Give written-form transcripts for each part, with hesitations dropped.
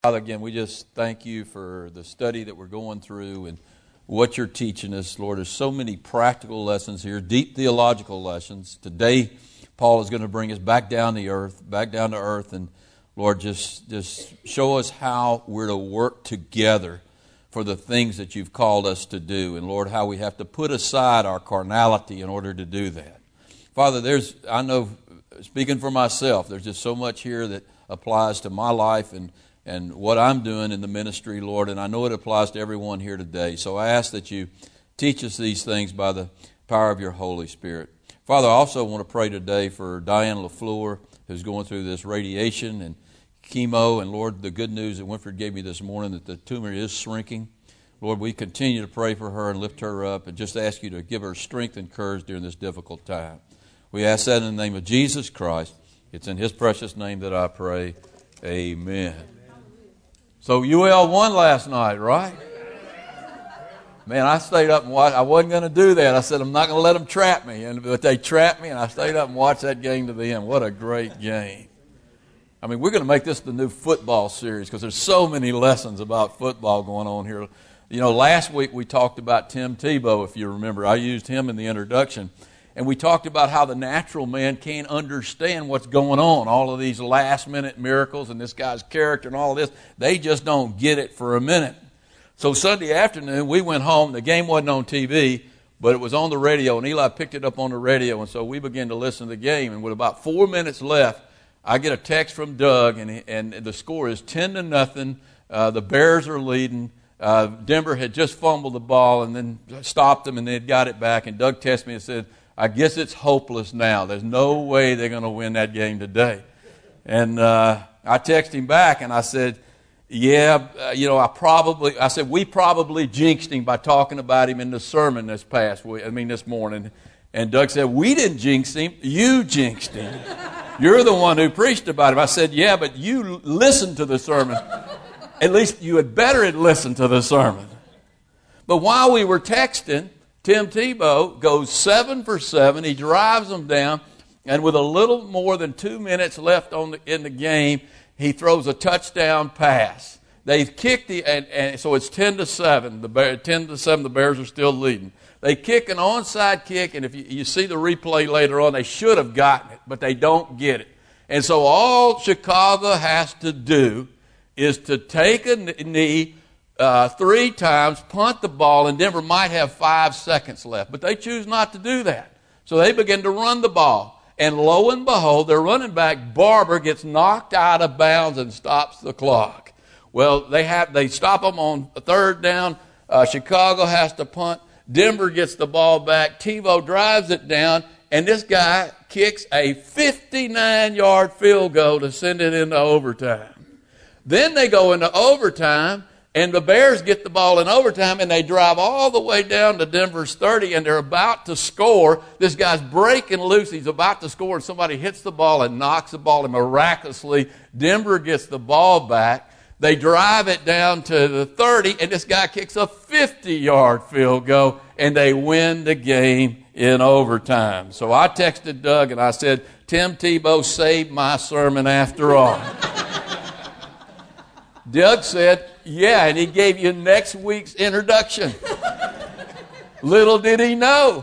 Father, again, we just thank you for the study that we're going through and what you're teaching us. Lord, there's so many practical lessons here, deep theological lessons. Today, Paul is going to bring us back down to earth, and Lord, just show us how we're to work together for the things that you've called us to do. And Lord, how we have to put aside our carnality in order to do that. Father, I know, speaking for myself, there's just so much here that applies to my life and what I'm doing in the ministry, Lord, and I know it applies to everyone here today. So I ask that you teach us these things by the power of your Holy Spirit. Father, I also want to pray today for Diane LaFleur, who's going through this radiation and chemo, and Lord, the good news that Winfred gave me this morning that the tumor is shrinking. Lord, we continue to pray for her and lift her up and just ask you to give her strength and courage during this difficult time. We ask that in the name of Jesus Christ. It's in his precious name that I pray. Amen. So UL won last night, right? Man, I stayed up and watched. I wasn't going to do that. I said, I'm not going to let them trap me. But they trapped me, and I stayed up and watched that game to the end. What a great game. I mean, we're going to make this the new football series because there's so many lessons about football going on here. You know, last week we talked about Tim Tebow, if you remember. I used him in the introduction. And we talked about how the natural man can't understand what's going on, all of these last-minute miracles and this guy's character and all this. They just don't get it for a minute. So Sunday afternoon, we went home. The game wasn't on TV, but it was on the radio, and Eli picked it up on the radio, and so we began to listen to the game. And with about 4 minutes left, I get a text from Doug, and the score is 10-0. The Bears are leading. Denver had just fumbled the ball and then stopped them, and they had got it back. And Doug texted me and said, I guess it's hopeless now. There's no way they're going to win that game today. And I texted him back, and I said, I said, we probably jinxed him by talking about him in the sermon this morning. And Doug said, we didn't jinx him. You jinxed him. You're the one who preached about him. I said, yeah, but you listened to the sermon. At least you had better listen to the sermon. But while we were texting, Tim Tebow goes 7 for 7. He drives them down, and with a little more than 2 minutes left in the game, he throws a touchdown pass. They've kicked and so it's 10-7. 10-7. The Bears are still leading. They kick an onside kick, and if you see the replay later on, they should have gotten it, but they don't get it. And so all Chicago has to do is to take a knee 3 times, punt the ball, and Denver might have 5 seconds left. But they choose not to do that. So they begin to run the ball. And lo and behold, their running back, Barber, gets knocked out of bounds and stops the clock. Well, they stop them on 3rd down. Chicago has to punt. Denver gets the ball back. Tebow drives it down, and this guy kicks a 59-yard field goal to send it into overtime. Then they go into overtime, and the Bears get the ball in overtime, and they drive all the way down to Denver's 30, and they're about to score. This guy's breaking loose. He's about to score, and somebody hits the ball and knocks the ball, and miraculously, Denver gets the ball back. They drive it down to the 30, and this guy kicks a 50-yard field goal, and they win the game in overtime. So I texted Doug, and I said, Tim Tebow saved my sermon after all. Doug said, yeah, and he gave you next week's introduction. Little did he know.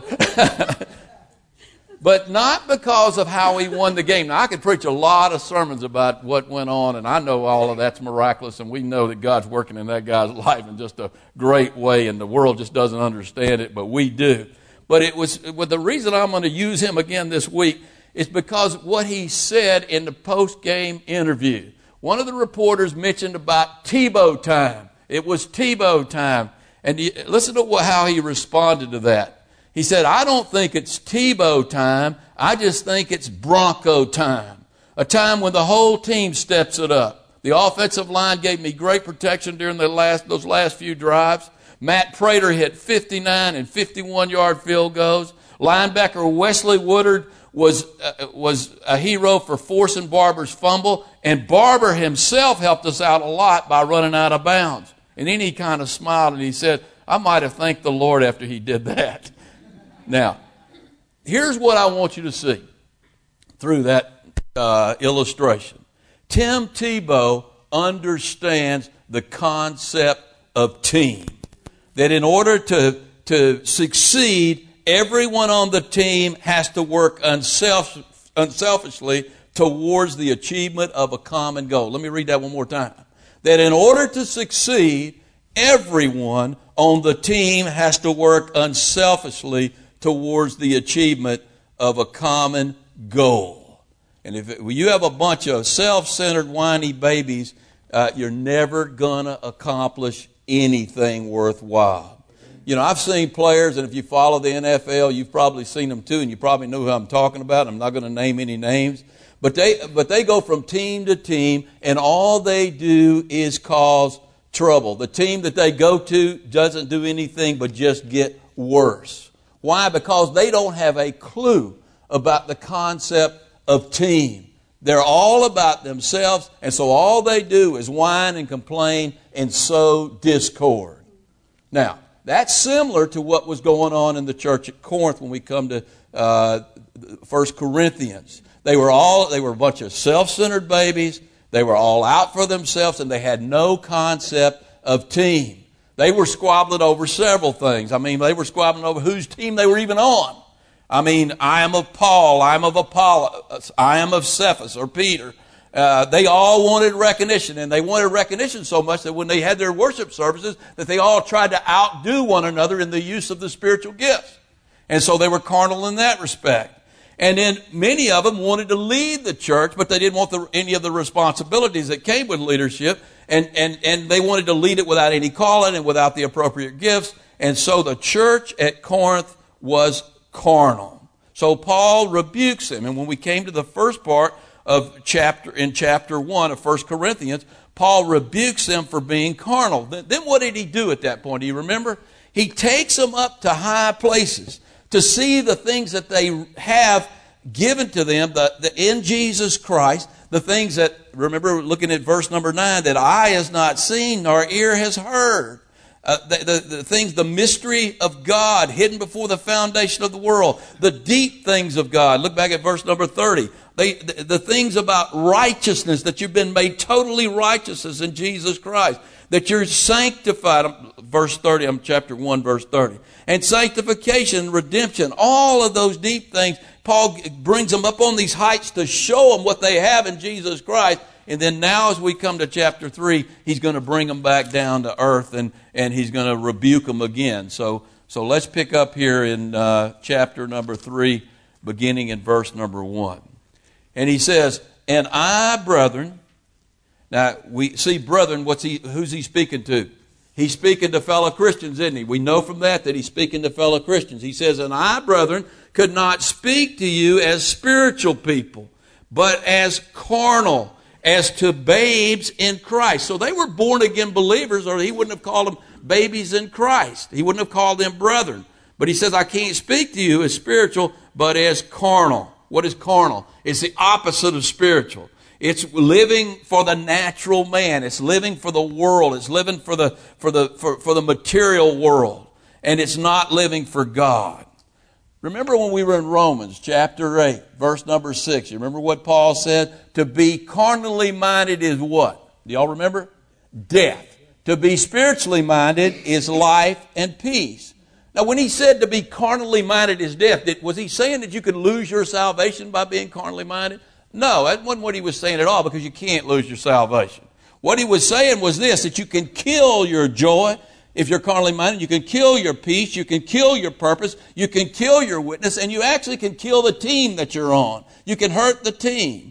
But not because of how he won the game. Now, I could preach a lot of sermons about what went on, and I know all of that's miraculous, and we know that God's working in that guy's life in just a great way, and the world just doesn't understand it, but we do. But the reason I'm going to use him again this week is because what he said in the post-game interview. One of the reporters mentioned about Tebow time. It was Tebow time. And listen to how he responded to that. He said, I don't think it's Tebow time. I just think it's Bronco time. A time when the whole team steps it up. The offensive line gave me great protection during those last few drives. Matt Prater hit 59 and 51-yard field goals. Linebacker Wesley Woodard was a hero for forcing Barber's fumble, and Barber himself helped us out a lot by running out of bounds. And then he kind of smiled and he said, I might have thanked the Lord after he did that. Now, here's what I want you to see through that illustration. Tim Tebow understands the concept of team. That in order to succeed, everyone on the team has to work unselfishly towards the achievement of a common goal. Let me read that one more time. That in order to succeed, everyone on the team has to work unselfishly towards the achievement of a common goal. And if you have a bunch of self-centered, whiny babies, you're never going to accomplish anything worthwhile. You know, I've seen players, and if you follow the NFL, you've probably seen them too, and you probably know who I'm talking about. I'm not going to name any names. But they go from team to team, and all they do is cause trouble. The team that they go to doesn't do anything but just get worse. Why? Because they don't have a clue about the concept of team. They're all about themselves, and so all they do is whine and complain and sow discord. Now, that's similar to what was going on in the church at Corinth when we come to 1 Corinthians. They were a bunch of self-centered babies. They were all out for themselves, and they had no concept of team. They were squabbling over several things. I mean, they were squabbling over whose team they were even on. I mean, I am of Paul, I am of Apollos, I am of Cephas or Peter. They all wanted recognition, and they wanted recognition so much that when they had their worship services, that they all tried to outdo one another in the use of the spiritual gifts. And so they were carnal in that respect. And then many of them wanted to lead the church, but they didn't want any of the responsibilities that came with leadership. And they wanted to lead it without any calling and without the appropriate gifts. And so the church at Corinth was carnal. So Paul rebukes them. And when we came to the first part of chapter 1 of 1 Corinthians, Paul rebukes them for being carnal. Then what did he do at that point? Do you remember? He takes them up to high places to see the things that they have given to them in Jesus Christ, the things that, remember looking at verse number 9, that eye has not seen nor ear has heard. The things, the mystery of God hidden before the foundation of the world, the deep things of God. Look back at verse number 30. The things about righteousness, that you've been made totally righteous in Jesus Christ, that you're sanctified, verse 30, chapter 1, verse 30. And sanctification, redemption, all of those deep things, Paul brings them up on these heights to show them what they have in Jesus Christ. And then now as we come to chapter 3, he's going to bring them back down to earth, and he's going to rebuke them again. So let's pick up here in chapter number 3, beginning in verse number 1. And he says, and I, brethren, now we see brethren, who's he speaking to? He's speaking to fellow Christians, isn't he? We know from that he's speaking to fellow Christians. He says, and I, brethren, could not speak to you as spiritual people, but as carnal, as to babes in Christ. So they were born again believers, or he wouldn't have called them babies in Christ. He wouldn't have called them brethren. But he says, I can't speak to you as spiritual, but as carnal. What is carnal? It's the opposite of spiritual. It's living for the natural man. It's living for the world. It's living for the material world. And it's not living for God. Remember when we were in Romans chapter 8, verse number 6. You remember what Paul said? To be carnally minded is what? Do y'all remember? Death. To be spiritually minded is life and peace. Now, when he said to be carnally minded is death, was he saying that you could lose your salvation by being carnally minded? No, that wasn't what he was saying at all, because you can't lose your salvation. What he was saying was this, that you can kill your joy if you're carnally minded. You can kill your peace. You can kill your purpose. You can kill your witness. And you actually can kill the team that you're on. You can hurt the team.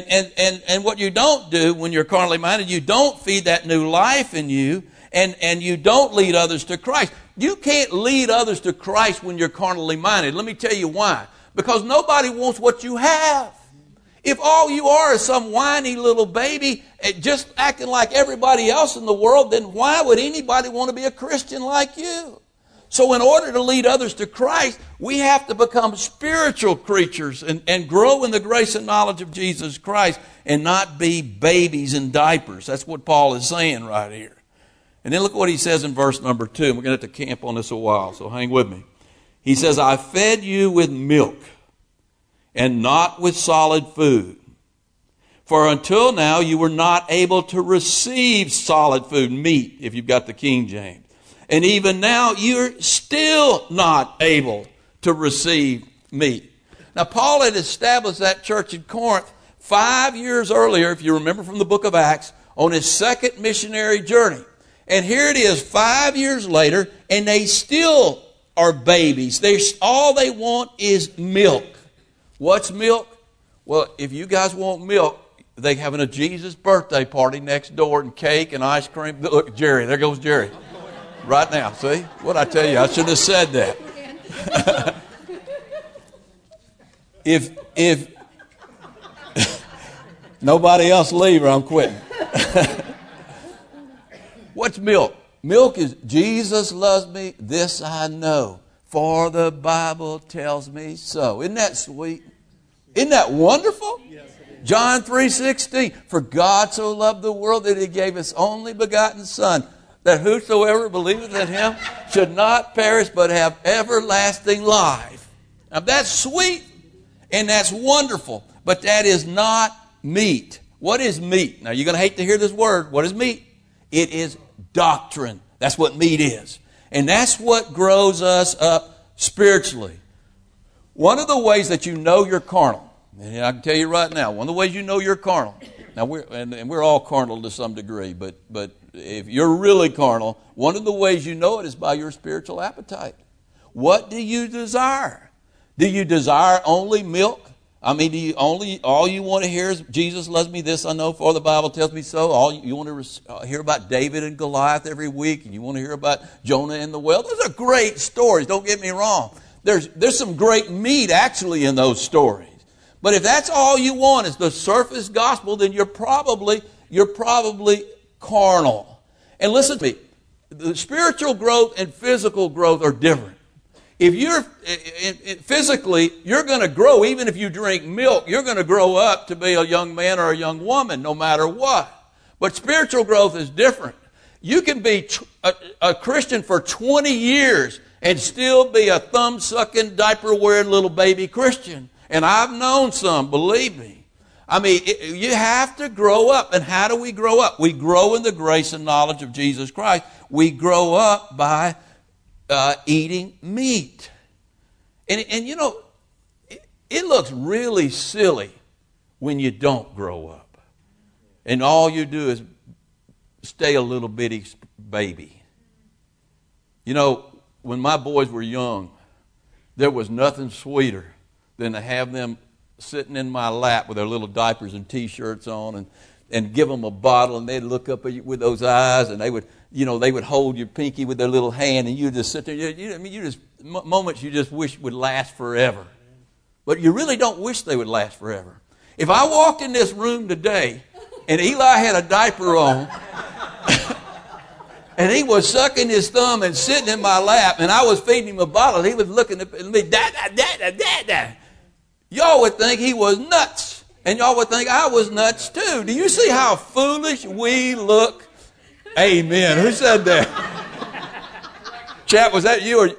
And what you don't do when you're carnally minded, you don't feed that new life in you, and you don't lead others to Christ. You can't lead others to Christ when you're carnally minded. Let me tell you why. Because nobody wants what you have. If all you are is some whiny little baby just acting like everybody else in the world, then why would anybody want to be a Christian like you? So in order to lead others to Christ, we have to become spiritual creatures and grow in the grace and knowledge of Jesus Christ and not be babies in diapers. That's what Paul is saying right here. And then look what he says in verse number 2. And we're going to have to camp on this a while, so hang with me. He says, I fed you with milk and not with solid food. For until now you were not able to receive solid food, meat, if you've got the King James. And even now you're still not able to receive meat. Now Paul had established that church in Corinth 5 years earlier, if you remember from the book of Acts, on his second missionary journey. And here it is 5 years later, and they still are babies. All they want is milk. What's milk? Well, if you guys want milk, they're having a Jesus birthday party next door and cake and ice cream. Look, Jerry, there goes Jerry. Right now, see? What'd I tell you? I shouldn't have said that. If nobody else leave or I'm quitting. What's milk? Milk is Jesus loves me, this I know, for the Bible tells me so. Isn't that sweet? Isn't that wonderful? Yes, John 3:16, for God so loved the world that he gave his only begotten Son, that whosoever believeth in him should not perish but have everlasting life. Now that's sweet and that's wonderful, but that is not meat. What is meat? Now you're going to hate to hear this word. What is meat? It is doctrine. That's what meat is. And that's what grows us up spiritually. One of the ways that you know you're carnal, and I can tell you right now, one of the ways you know you're carnal, now we're all carnal to some degree, but if you're really carnal, one of the ways you know it is by your spiritual appetite. What do you desire? Do you desire only milk? I mean, all you want to hear is Jesus loves me, this I know, for the Bible tells me so. All you want to hear about David and Goliath every week, and you want to hear about Jonah and the whale. Those are great stories, don't get me wrong. There's some great meat actually in those stories. But if that's all you want is the surface gospel, then you're probably carnal. And listen to me, the spiritual growth and physical growth are different. If you're physically, you're going to grow. Even if you drink milk, you're going to grow up to be a young man or a young woman, no matter what. But spiritual growth is different. You can be a Christian for 20 years and still be a thumb-sucking, diaper-wearing little baby Christian. And I've known some, believe me. I mean, you have to grow up. And how do we grow up? We grow in the grace and knowledge of Jesus Christ. We grow up by eating meat. And you know, it looks really silly when you don't grow up. And all you do is stay a little bitty baby. You know, when my boys were young, there was nothing sweeter than to have them sitting in my lap with their little diapers and T-shirts on and give them a bottle, and they'd look up at you with those eyes, and they would hold your pinky with their little hand, and you just sit there. Moments you just wish would last forever. But you really don't wish they would last forever. If I walked in this room today and Eli had a diaper on and he was sucking his thumb and sitting in my lap and I was feeding him a bottle, he was looking at me, da. Y'all would think he was nuts. And y'all would think I was nuts too. Do you see how foolish we look? Amen. Who said that? Chap, was that you?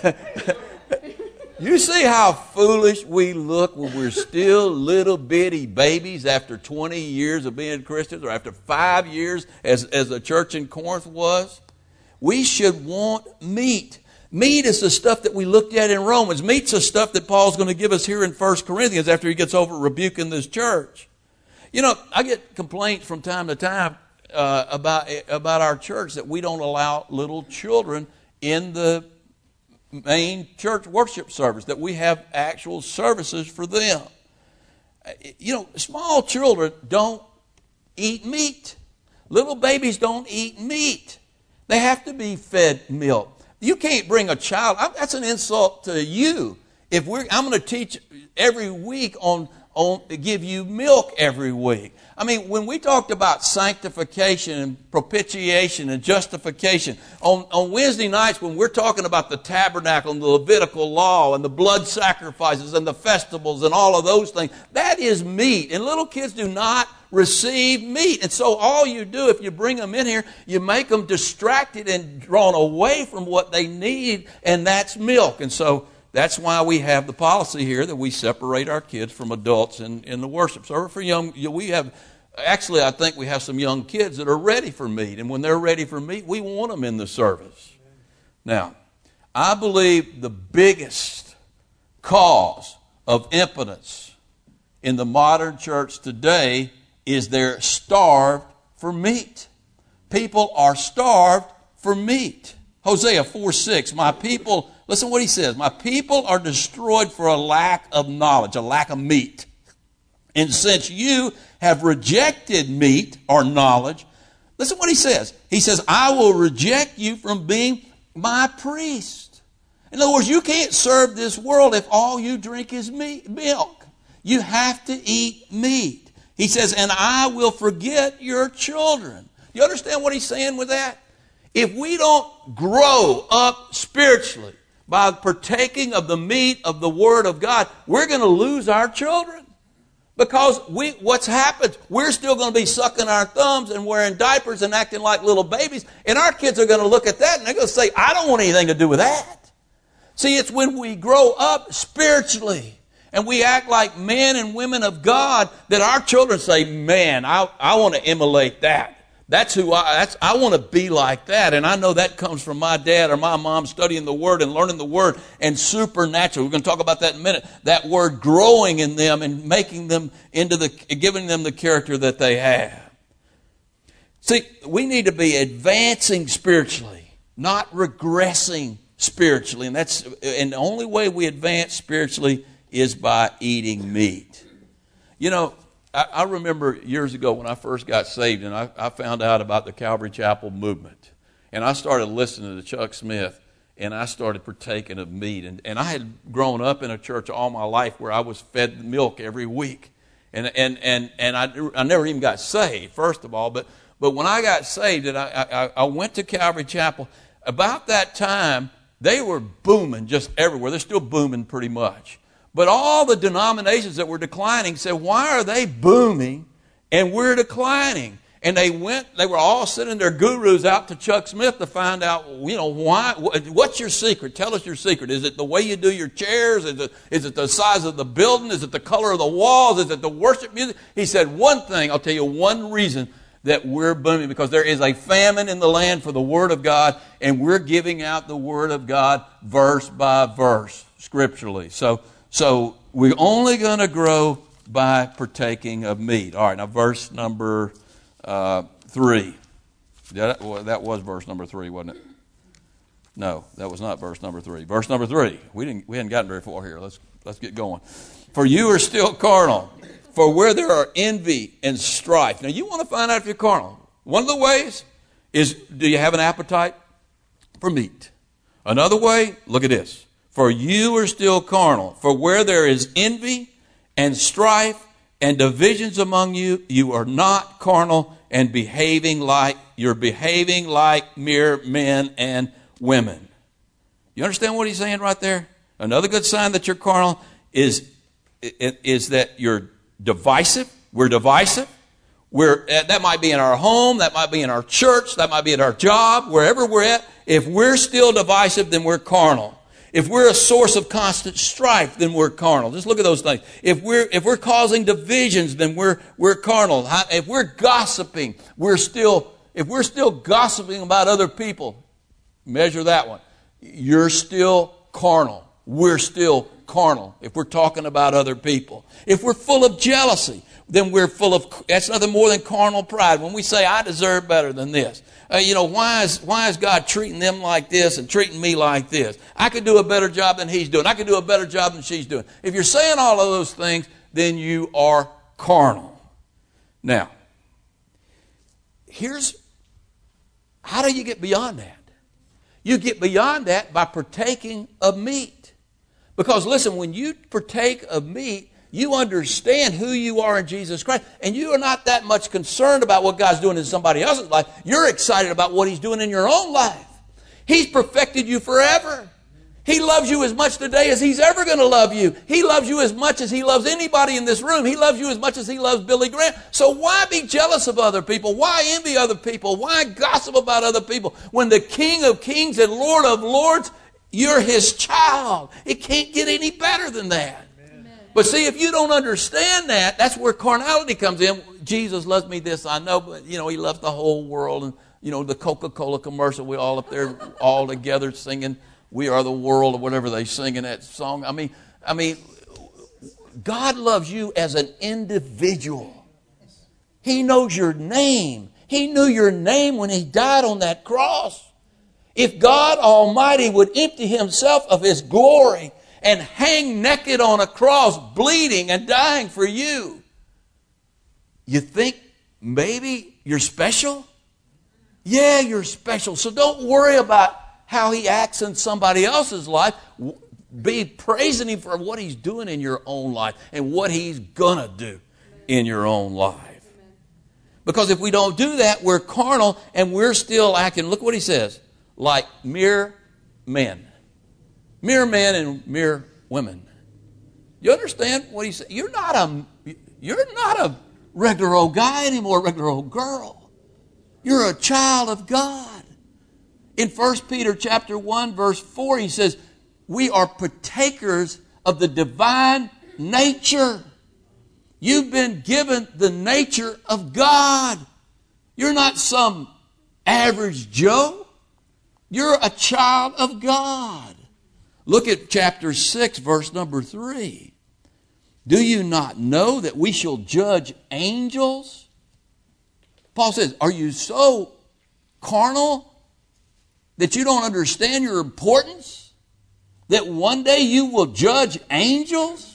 You see how foolish we look when we're still little bitty babies after 20 years of being Christians, or after 5 years as the church in Corinth was? We should want meat. Meat is the stuff that we looked at in Romans. Meat's the stuff that Paul's going to give us here in 1 Corinthians after he gets over rebuking this church. You know, I get complaints from time to time about our church that we don't allow little children in the main church worship service, that we have actual services for them. You know, small children don't eat meat. Little babies don't eat meat. They have to be fed milk. You can't bring a child. That's an insult to you. I'm going to teach every week on give you milk every week. I mean, when we talked about sanctification and propitiation and justification, on Wednesday nights when we're talking about the tabernacle and the Levitical law and the blood sacrifices and the festivals and all of those things, that is meat. And little kids do not receive meat. And so all you do, if you bring them in here, you make them distracted and drawn away from what they need, and that's milk. And so that's why we have the policy here that we separate our kids from adults in the worship service. For young, actually, I think we have some young kids that are ready for meat. And when they're ready for meat, we want them in the service. Now, I believe the biggest cause of impotence in the modern church today is they're starved for meat. People are starved for meat. Hosea 4:6, my people, listen what he says, my people are destroyed for a lack of knowledge, a lack of meat. And since you have rejected meat or knowledge, listen what he says. He says, I will reject you from being my priest. In other words, you can't serve this world if all you drink is milk. You have to eat meat. He says, and I will forget your children. Do you understand what he's saying with that? If we don't grow up spiritually by partaking of the meat of the Word of God, we're going to lose our children. Because what's happened, we're still going to be sucking our thumbs and wearing diapers and acting like little babies. And our kids are going to look at that and they're going to say, I don't want anything to do with that. See, it's when we grow up spiritually and we act like men and women of God that our children say, man, I want to emulate that. That's who I want to be like that. And I know that comes from my dad or my mom studying the Word and learning the Word and supernatural. We're going to talk about that in a minute. That Word growing in them and making them giving them the character that they have. See, we need to be advancing spiritually, not regressing spiritually. And the only way we advance spiritually is by eating meat. You know, I remember years ago when I first got saved and I found out about the Calvary Chapel movement. And I started listening to Chuck Smith and I started partaking of meat. And I had grown up in a church all my life where I was fed milk every week. And I never even got saved, first of all. But when I got saved and I went to Calvary Chapel, about that time, they were booming just everywhere. They're still booming pretty much. But all the denominations that were declining said, why are they booming and we're declining? And they were all sending their gurus out to Chuck Smith to find out, why, what's your secret? Tell us your secret. Is it the way you do your chairs? Is it the size of the building? Is it the color of the walls? Is it the worship music? He said, one thing, I'll tell you one reason that we're booming, because there is a famine in the land for the Word of God, and we're giving out the Word of God verse by verse, scripturally. So we're only going to grow by partaking of meat. All right, now verse number 3. That was verse number 3, wasn't it? No, that was not verse number 3. Verse number 3. We hadn't gotten very far here. Let's get going. For you are still carnal. For where there are envy and strife. Now you want to find out if you're carnal. One of the ways is, do you have an appetite for meat? Another way, look at this. For you are still carnal. For where there is envy and strife and divisions among you, you are not carnal and you're behaving like mere men and women. You understand what he's saying right there? Another good sign that you're carnal is that you're divisive. We're divisive. That might be in our home, that might be in our church, that might be at our job, wherever we're at. If we're still divisive, then we're carnal. If we're a source of constant strife, then we're carnal. Just look at those things. If we're causing divisions, then we're carnal. If we're gossiping, if we're still gossiping about other people, measure that one. You're still carnal. We're still carnal if we're talking about other people. If we're full of jealousy, then that's nothing more than carnal pride. When we say, I deserve better than this. Why is God treating them like this and treating me like this? I could do a better job than he's doing. I could do a better job than she's doing. If you're saying all of those things, then you are carnal. Now, how do you get beyond that? You get beyond that by partaking of meat. Because listen, when you partake of meat, you understand who you are in Jesus Christ. And you are not that much concerned about what God's doing in somebody else's life. You're excited about what he's doing in your own life. He's perfected you forever. He loves you as much today as he's ever going to love you. He loves you as much as he loves anybody in this room. He loves you as much as he loves Billy Graham. So why be jealous of other people? Why envy other people? Why gossip about other people? When the King of Kings and Lord of Lords You're his child. It can't get any better than that. Amen. But see, if you don't understand that, that's where carnality comes in. Jesus loves me, this I know, but he loves the whole world. And the Coca-Cola commercial, we all up there all together singing, "We Are the World," or whatever they sing in that song. I mean, God loves you as an individual. He knows your name. He knew your name when he died on that cross. If God Almighty would empty himself of his glory and hang naked on a cross, bleeding and dying for you, you think maybe you're special? Yeah, you're special. So don't worry about how he acts in somebody else's life. Be praising him for what he's doing in your own life and what he's going to do in your own life. Because if we don't do that, we're carnal and we're still acting, look what he says, like mere men. Mere men and mere women. You understand what he said? You're not a regular old guy anymore, regular old girl. You're a child of God. In 1 Peter chapter 1, verse 4, he says, we are partakers of the divine nature. You've been given the nature of God. You're not some average Joe. You're a child of God. Look at chapter 6, verse number 3. Do you not know that we shall judge angels? Paul says, are you so carnal that you don't understand your importance? That one day you will judge angels?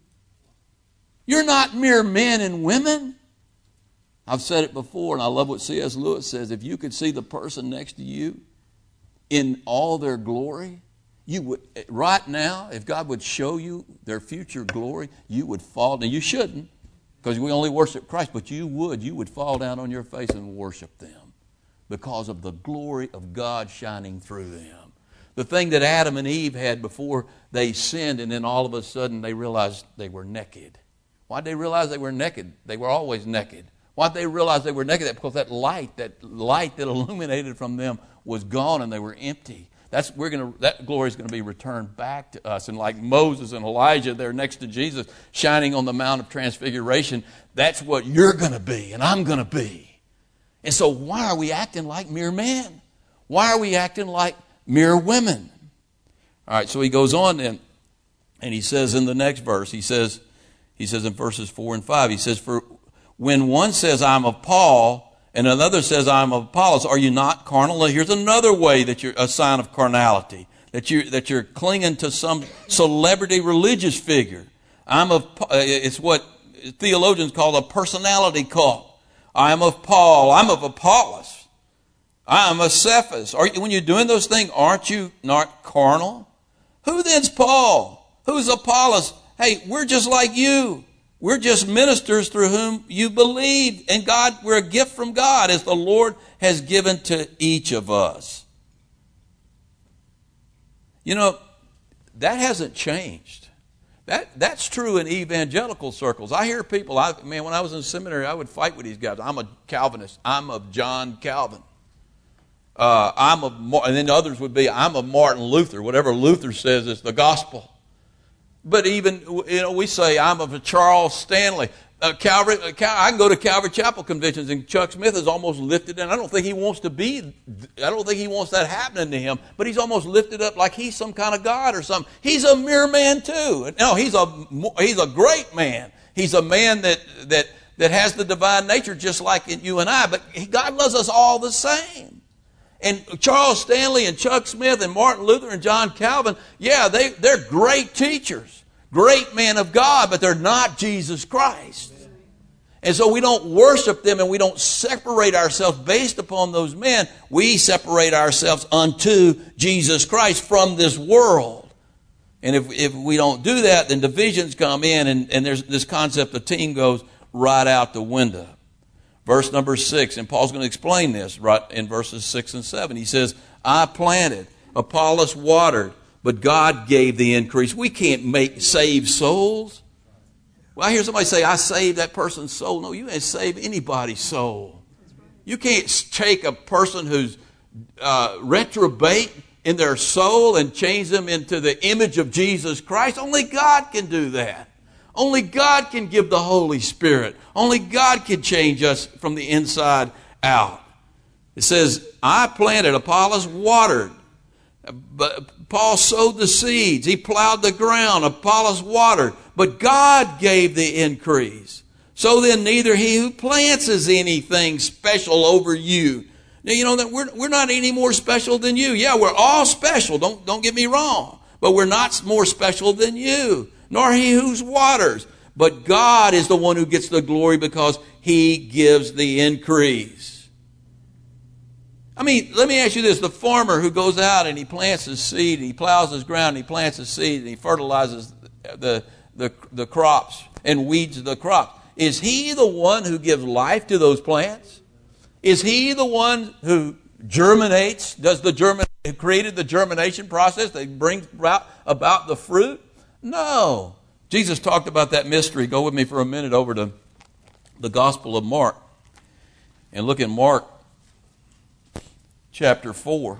You're not mere men and women. I've said it before, and I love what C.S. Lewis says. If you could see the person next to you in all their glory, you would, right now, if God would show you their future glory, you would fall. Now, you shouldn't, because we only worship Christ, but you would fall down on your face and worship them because of the glory of God shining through them. The thing that Adam and Eve had before they sinned, and then all of a sudden they realized they were naked. Why did they realize they were naked? They were always naked. Why did they realize they were naked? Because that light that illuminated from them was gone and they were empty. That glory is going to be returned back to us. And like Moses and Elijah there next to Jesus, shining on the Mount of Transfiguration, that's what you're going to be and I'm going to be. And so why are we acting like mere men? Why are we acting like mere women? All right, so he goes on then, and he says in the next verse, he says in verses 4 and 5, he says, for when one says, I'm of Paul, and another says, I'm of Apollos, are you not carnal? Here's another way that you're a sign of carnality, that you're clinging to some celebrity religious figure. It's what theologians call a personality cult. I'm of Paul, I'm of Apollos, I'm of Cephas. When you're doing those things, aren't you not carnal? Who then's Paul? Who's Apollos? Hey, we're just like you. We're just ministers through whom you believed. And God, we're a gift from God as the Lord has given to each of us. You know, that hasn't changed. That's true in evangelical circles. I hear people, when I was in seminary, I would fight with these guys. I'm a Calvinist. I'm of John Calvin. And then others would be, I'm of Martin Luther. Whatever Luther says is the gospel. But even, we say, I'm of a Charles Stanley. I can go to Calvary Chapel conventions and Chuck Smith is almost lifted, and I don't think he wants that happening to him, but he's almost lifted up like he's some kind of God or something. He's a mere man too. No, he's a great man. He's a man that has the divine nature just like you and I, but God loves us all the same. And Charles Stanley and Chuck Smith and Martin Luther and John Calvin, yeah, they're great teachers, great men of God, but they're not Jesus Christ. And so we don't worship them and we don't separate ourselves based upon those men. We separate ourselves unto Jesus Christ from this world. And if we don't do that, then divisions come in and there's this concept of team goes right out the window. Verse number 6, and Paul's going to explain this right in verses 6 and 7. He says, I planted, Apollos watered, but God gave the increase. We can't save souls. Well, I hear somebody say, I saved that person's soul. No, you ain't save anybody's soul. You can't take a person who's reprobate in their soul and change them into the image of Jesus Christ. Only God can do that. Only God can give the Holy Spirit. Only God can change us from the inside out. It says, I planted, Apollos watered. But Paul sowed the seeds. He plowed the ground. Apollos watered. But God gave the increase. So then neither he who plants is anything special over you. Now, you know that we're not any more special than you. Yeah, we're all special. Don't get me wrong. But we're not more special than you, nor he who waters. But God is the one who gets the glory because he gives the increase. I mean, let me ask you this. The farmer who goes out and he plants his seed, he plows his ground, he plants his seed, and he fertilizes the crops and weeds the crops. Is he the one who gives life to those plants? Is he the one who germinates, who created the germination process that brings about the fruit? No. Jesus talked about that mystery. Go with me for a minute over to the Gospel of Mark and look at Mark chapter 4.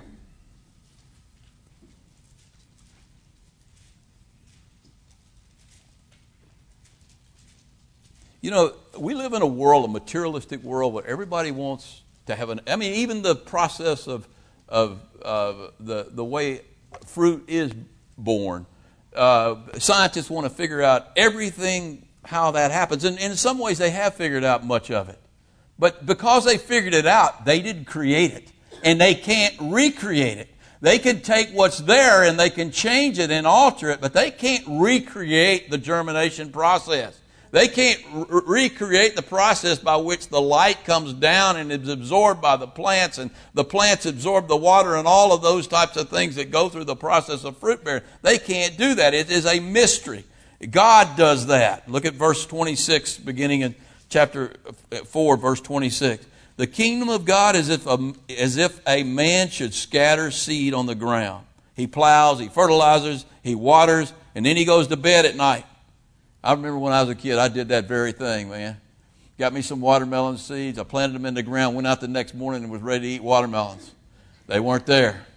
You know, we live in a world, a materialistic world, where everybody wants to have even the process of the way fruit is born. Scientists want to figure out everything, how that happens. And in some ways, they have figured out much of it. But because they figured it out, they didn't create it. And they can't recreate it. They can take what's there and they can change it and alter it, but they can't recreate the germination process. They can't recreate the process by which the light comes down and is absorbed by the plants, and the plants absorb the water and all of those types of things that go through the process of fruit bearing. They can't do that. It is a mystery. God does that. Look at verse 26, beginning in chapter 4, verse 26. The kingdom of God is as if a man should scatter seed on the ground. He plows, he fertilizes, he waters, and then he goes to bed at night. I remember when I was a kid, I did that very thing, man. Got me some watermelon seeds. I planted them in the ground, went out the next morning and was ready to eat watermelons. They weren't there.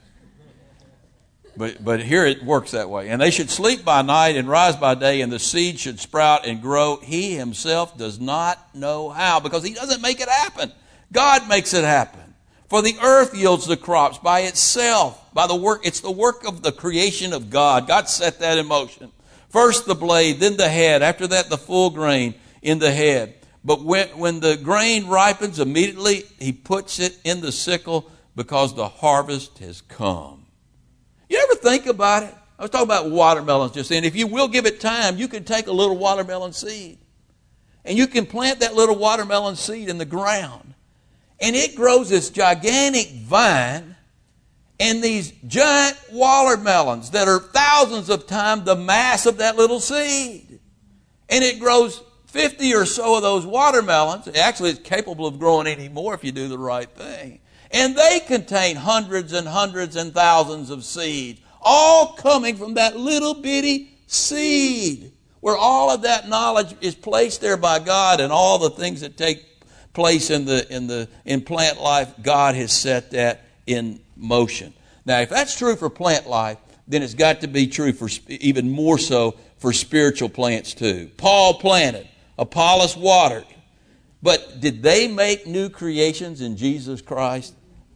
But here it works that way. And they should sleep by night and rise by day, and the seed should sprout and grow. He himself does not know how, because he doesn't make it happen. God makes it happen. For the earth yields the crops by itself, by the work. It's the work of the creation of God. God set that in motion. First the blade, then the head. After that, the full grain in the head. But when the grain ripens, immediately he puts it in the sickle, because the harvest has come. You ever think about it? I was talking about watermelons just then. If you will give it time, you can take a little watermelon seed, and you can plant that little watermelon seed in the ground. And it grows this gigantic vine and these giant watermelons that are thousands of times the mass of that little seed. And it grows 50 or so of those watermelons. Actually, it's capable of growing any more if you do the right thing. And they contain hundreds and hundreds and thousands of seeds, all coming from that little bitty seed, where all of that knowledge is placed there by God, and all the things that take place in plant life, God has set that in motion. Now, if that's true for plant life, then it's got to be true for even more so for spiritual plants too. Paul planted, Apollos watered, but did they make new creations in Jesus Christ?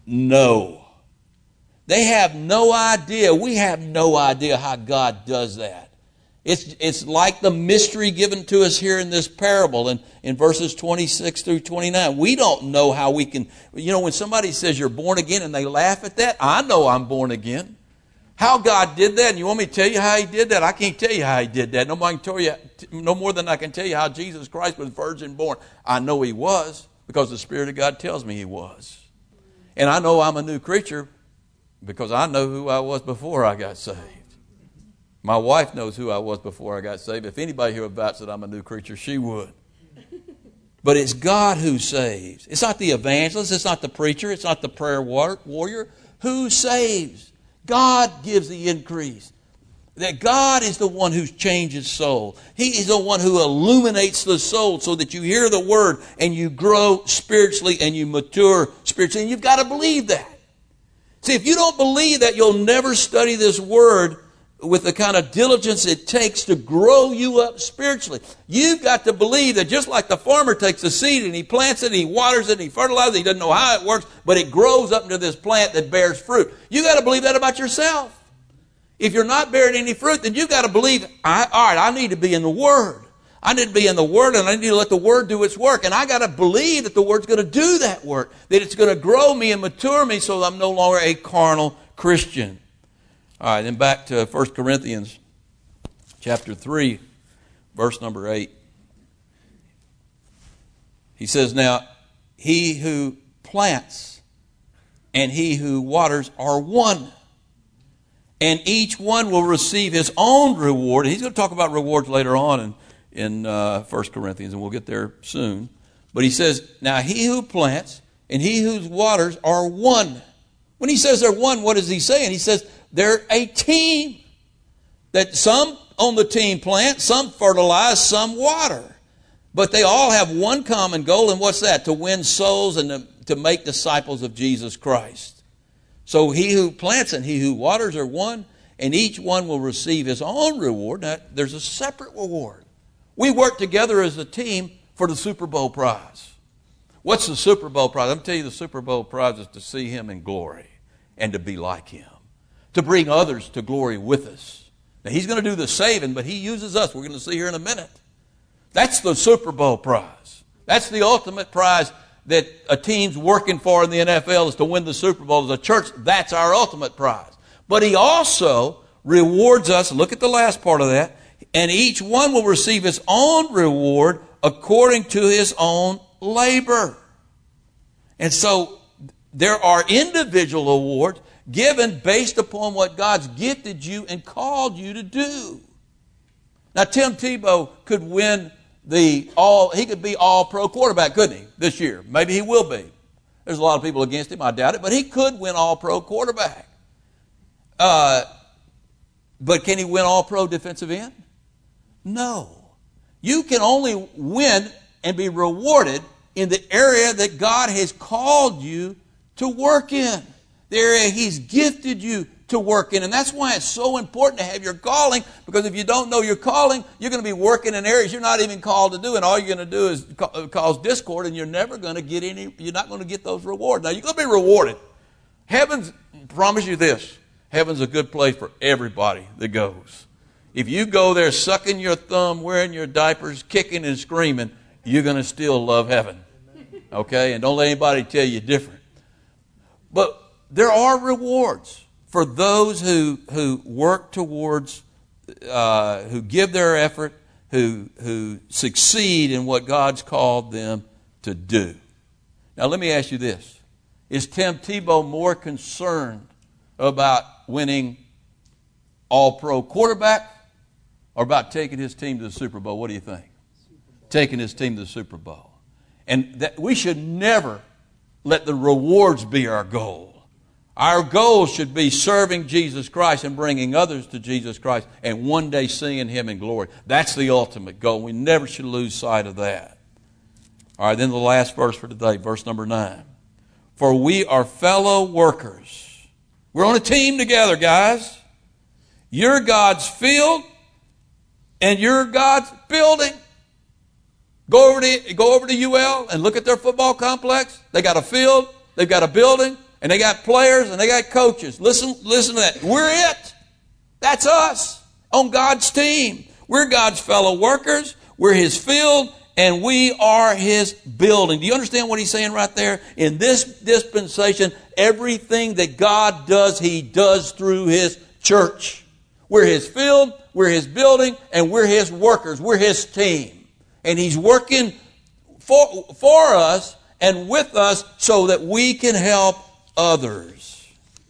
No. They have no idea. We have no idea how God does that. It's like the mystery given to us here in this parable in verses 26 through 29. We don't know how we can, when somebody says you're born again and they laugh at that, I know I'm born again. How God did that, and you want me to tell you how he did that? I can't tell you how he did that. No more than I can tell you how Jesus Christ was virgin born. I know he was, because the Spirit of God tells me he was. And I know I'm a new creature because I know who I was before I got saved. My wife knows who I was before I got saved. If anybody here vouched that I'm a new creature, she would. But it's God who saves. It's not the evangelist. It's not the preacher. It's not the prayer warrior. Who saves? God gives the increase. That God is the one who changes soul. He is the one who illuminates the soul so that you hear the word and you grow spiritually and you mature spiritually. And you've got to believe that. See, if you don't believe that, you'll never study this Word with the kind of diligence it takes to grow you up spiritually. You've got to believe that just like the farmer takes a seed and he plants it, and he waters it, and he fertilizes it, he doesn't know how it works, but it grows up into this plant that bears fruit. You've got to believe that about yourself. If you're not bearing any fruit, then you've got to believe, I need to be in the Word. I need to be in the Word, and I need to let the Word do its work. And I got to believe that the Word's going to do that work, that it's going to grow me and mature me so that I'm no longer a carnal Christian. All right, then back to 1 Corinthians chapter 3, verse number 8. He says, now, he who plants and he who waters are one, and each one will receive his own reward. He's going to talk about rewards later on in 1 Corinthians, and we'll get there soon. But he says, now he who plants and he who waters are one. When he says they're one, what is he saying? He says they're a team. That some on the team plant, some fertilize, some water. But they all have one common goal, and what's that? To win souls and to make disciples of Jesus Christ. So he who plants and he who waters are one, and each one will receive his own reward. Now, there's a separate reward. We work together as a team for the Super Bowl prize. What's the Super Bowl prize? I'm going to tell you the Super Bowl prize is to see him in glory and to be like him, to bring others to glory with us. Now, he's going to do the saving, but he uses us. We're going to see here in a minute. That's the Super Bowl prize. That's the ultimate prize that a team's working for in the NFL, is to win the Super Bowl. As a church, that's our ultimate prize. But he also rewards us. Look at the last part of that. And each one will receive his own reward according to his own labor. And so there are individual awards given based upon what God's gifted you and called you to do. Now, Tim Tebow could win he could be all-pro quarterback, couldn't he, this year? Maybe he will be. There's a lot of people against him, I doubt it, but he could win all-pro quarterback. But can he win all-pro defensive end? No. You can only win and be rewarded in the area that God has called you to work in, the area He's gifted you to work in. And that's why it's so important to have your calling, because if you don't know your calling, you're going to be working in areas you're not even called to do, and all you're going to do is cause discord, and you're never going to get you're not going to get those rewards. Now, you're going to be rewarded. Heaven's, promise you this, heaven's a good place for everybody that goes. If you go there sucking your thumb, wearing your diapers, kicking and screaming, you're going to still love heaven. Okay? And don't let anybody tell you different. But there are rewards for those who work towards, who give their effort, who succeed in what God's called them to do. Now let me ask you this. Is Tim Tebow more concerned about winning all-pro quarterback or about taking his team to the Super Bowl? What do you think? Taking his team to the Super Bowl. And that we should never let the rewards be our goal. Our goal should be serving Jesus Christ and bringing others to Jesus Christ and one day seeing Him in glory. That's the ultimate goal. We never should lose sight of that. All right, then the last verse for today, verse number 9. For we are fellow workers. We're on a team together, guys. You're God's field and you're God's building. Go over to UL and look at their football complex. They got a field, they've got a building, and they got players and they got coaches. Listen to that. We're it. That's us on God's team. We're God's fellow workers. We're His field and we are His building. Do you understand what He's saying right there? In this dispensation, everything that God does, He does through His church. We're His field, we're His building, and we're His workers. We're His team. And He's working for us and with us so that we can help others.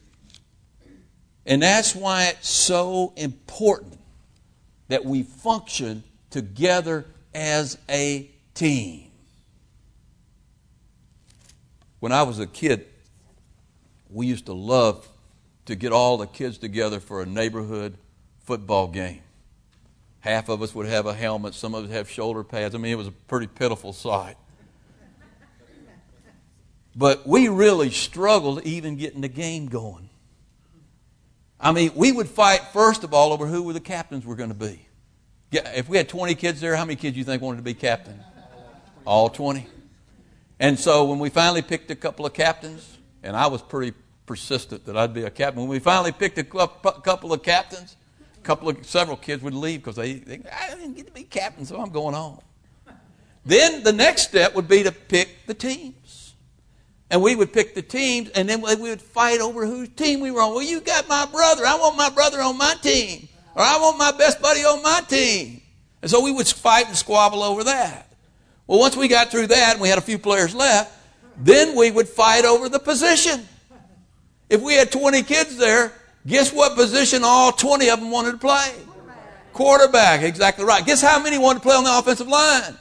And that's why it's so important that we function together as a team. When I was a kid, we used to love to get all the kids together for a neighborhood football game. Half of us would have a helmet, some of us have shoulder pads. I mean, it was a pretty pitiful sight. But we really struggled even getting the game going. I mean, we would fight, first of all, over who the captains were going to be. If we had 20 kids there, how many kids do you think wanted to be captain? All 20. And so when we finally picked a couple of captains, and I was pretty persistent that I'd be a captain. When we finally picked a couple of captains, several kids would leave because I didn't get to be captain, so I'm going home. Then the next step would be to pick the teams. And we would pick the teams, and then we would fight over whose team we were on. Well, you got my brother. I want my brother on my team. Or I want my best buddy on my team. And so we would fight and squabble over that. Well, once we got through that and we had a few players left, then we would fight over the position. If we had 20 kids there, guess what position all 20 of them wanted to play? Quarterback, exactly right. Guess how many wanted to play on the offensive line?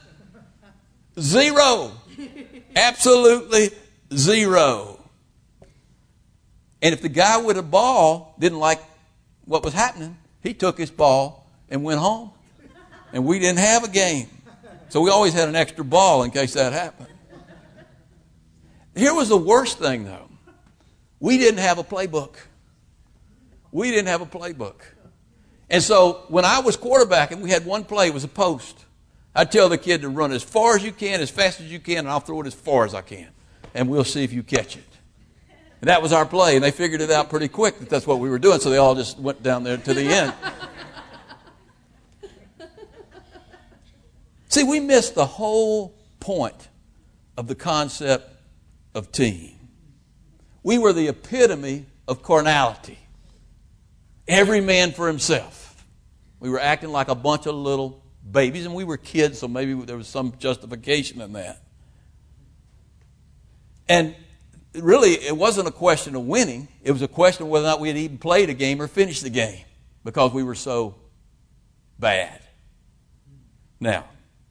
0. Absolutely 0. And if the guy with a ball didn't like what was happening, he took his ball and went home. And we didn't have a game. So we always had an extra ball in case that happened. Here was the worst thing, though. We didn't have a playbook. We didn't have a playbook. And so when I was quarterbacking, we had one play. It was a post. I'd tell the kid to run as far as you can, as fast as you can, and I'll throw it as far as I can. And we'll see if you catch it. And that was our play. And they figured it out pretty quick that that's what we were doing. So they all just went down there to the end. See, we missed the whole point of the concept of team. We were the epitome of carnality. Every man for himself. We were acting like a bunch of little babies, and we were kids, so maybe there was some justification in that. And really, it wasn't a question of winning. It was a question of whether or not we had even played a game or finished the game because we were so bad. Now,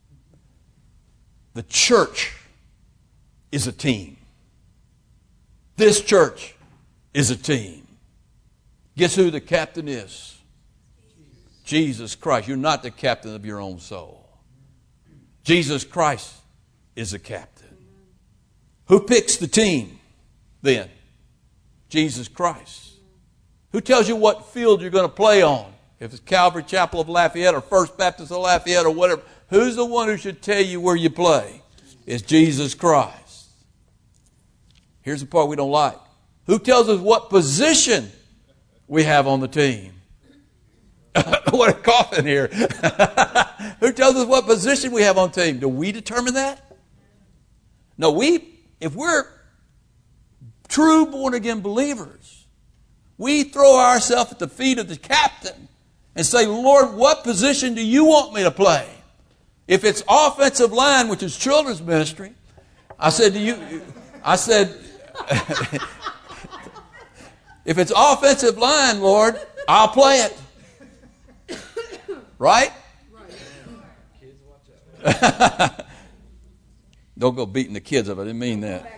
the church is a team. This church is a team. Guess who the captain is? Jesus Christ. You're not the captain of your own soul. Jesus Christ is the captain. Who picks the team then? Jesus Christ. Who tells you what field you're going to play on? If it's Calvary Chapel of Lafayette or First Baptist of Lafayette or whatever, who's the one who should tell you where you play? It's Jesus Christ. Here's the part we don't like. Who tells us what position we have on the team? What a coffin here. Who tells us what position we have on the team? Do we determine that? No, if we're true born-again believers, we throw ourselves at the feet of the captain and say, Lord, what position do you want me to play? If it's offensive line, which is children's ministry, I said, if it's offensive line, Lord, I'll play it. Right? Don't go beating the kids up. I didn't mean that.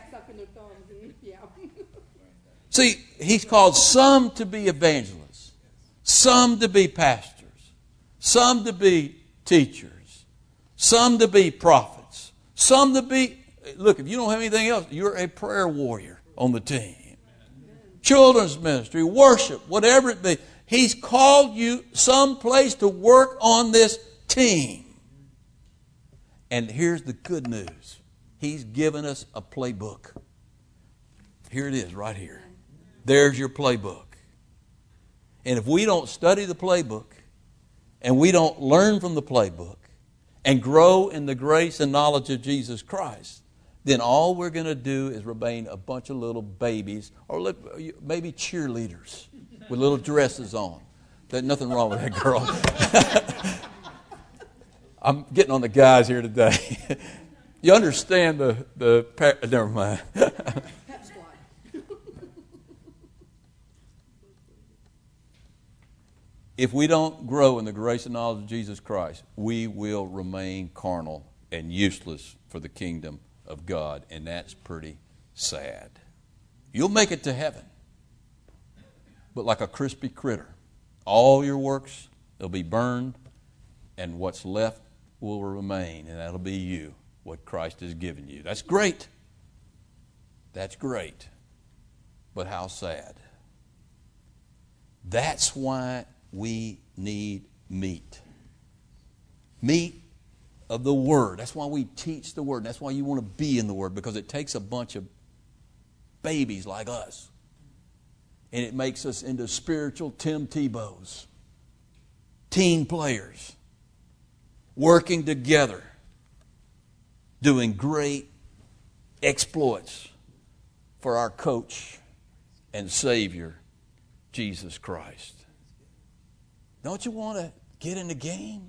See, he's called some to be evangelists, some to be pastors, some to be teachers, some to be prophets, some to be... Look, if you don't have anything else, you're a prayer warrior on the team. Children's ministry, worship, whatever it be. He's called you someplace to work on this team. And here's the good news. He's given us a playbook. Here it is right here. There's your playbook. And if we don't study the playbook and we don't learn from the playbook and grow in the grace and knowledge of Jesus Christ, then all we're going to do is remain a bunch of little babies or maybe cheerleaders with little dresses on. There's nothing wrong with that girl. I'm getting on the guys here today. You understand never mind. If we don't grow in the grace and knowledge of Jesus Christ, we will remain carnal and useless for the kingdom of God, and that's pretty sad. You'll make it to heaven, but like a crispy critter. All your works, they'll be burned, and what's left will remain, and that'll be you, what Christ has given you. That's great. That's great. But how sad. That's why we need meat. Meat of the Word. That's why we teach the Word. That's why you want to be in the Word, because it takes a bunch of babies like us and it makes us into spiritual Tim Tebows, team players, working together, doing great exploits for our coach and Savior, Jesus Christ. Don't you want to get in the game?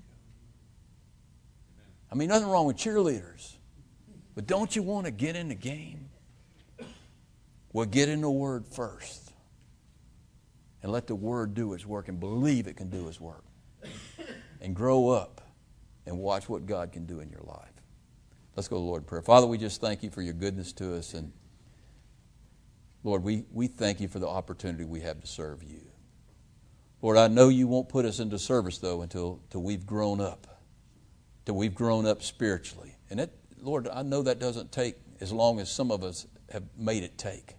I mean, nothing wrong with cheerleaders, but don't you want to get in the game? Well, get in the Word first and let the Word do its work and believe it can do its work. And grow up and watch what God can do in your life. Let's go to the Lord in prayer. Father, we just thank you for your goodness to us. And Lord, we thank you for the opportunity we have to serve you. Lord, I know you won't put us into service, though, until we've grown up. Till we've grown up spiritually. And that, Lord, I know that doesn't take as long as some of us have made it take.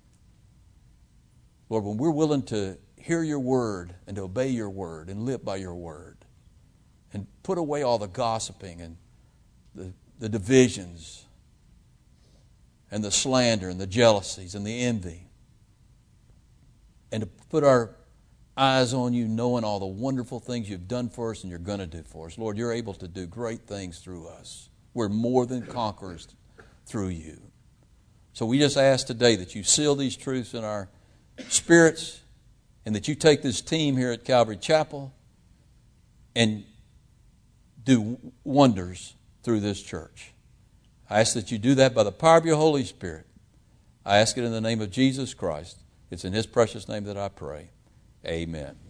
Lord, when we're willing to hear your word and to obey your word and live by your word and put away all the gossiping and the divisions and the slander and the jealousies and the envy, and to put our eyes on you, knowing all the wonderful things you've done for us and you're going to do for us. Lord, you're able to do great things through us. We're more than conquerors through you. So we just ask today that you seal these truths in our spirits, and that you take this team here at Calvary Chapel and do wonders through this church. I ask that you do that by the power of your Holy Spirit. I ask it in the name of Jesus Christ. It's in His precious name that I pray. Amen.